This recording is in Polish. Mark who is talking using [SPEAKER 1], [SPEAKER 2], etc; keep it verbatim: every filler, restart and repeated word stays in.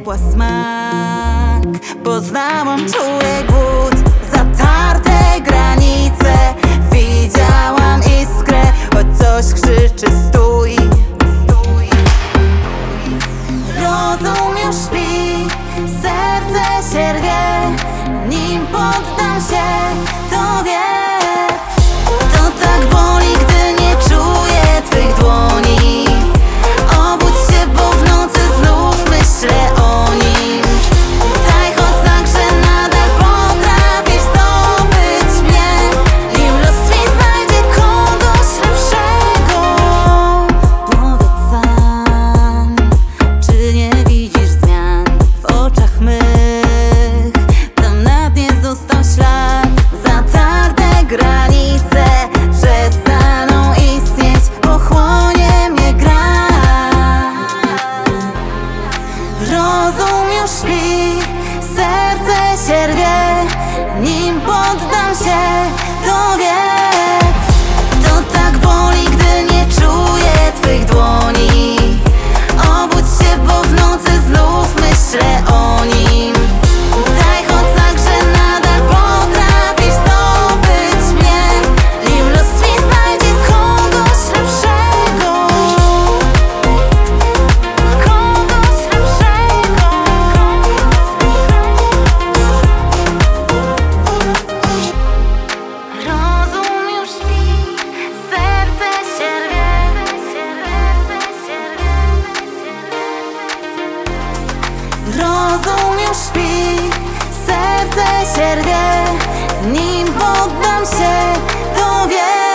[SPEAKER 1] ciepła smak. Poznałam czuły głód, zatarte granice. Widziałam iskrę, choć coś krzyczy stój. Rozum już śpi, serce się rwie. Nim poddam się, to wiedz, to tak boli, gdy nie czuję twych dłoni. Obudź się, bo w nocy znów myślę o nim. Daj choć znak, że nadal potrafisz zdobyć mnie. Nim los mi znajdzie kogoś lepszego. Powiedz sam, czy nie widzisz zmian w oczach mych? Tam na dnie został ślad, zatarte granice przestaną istnieć, pochłonie mnie gra. Rozum już śpi, serce się rwie. Nim poddam się, to wiedz, to tak boli, gdy nie czuję twych dłoni. Obudź się, bo w nocy znów myślę o nim. Daj choć znak, że nadal potrafisz zdobyć mnie. Nim los mi znajdzie kogoś lepszego. Kogoś lepszego. Rozum już śpi, serce się rwie. Rozum już śpi, serce się rwie. Nim poddam się, to wiem.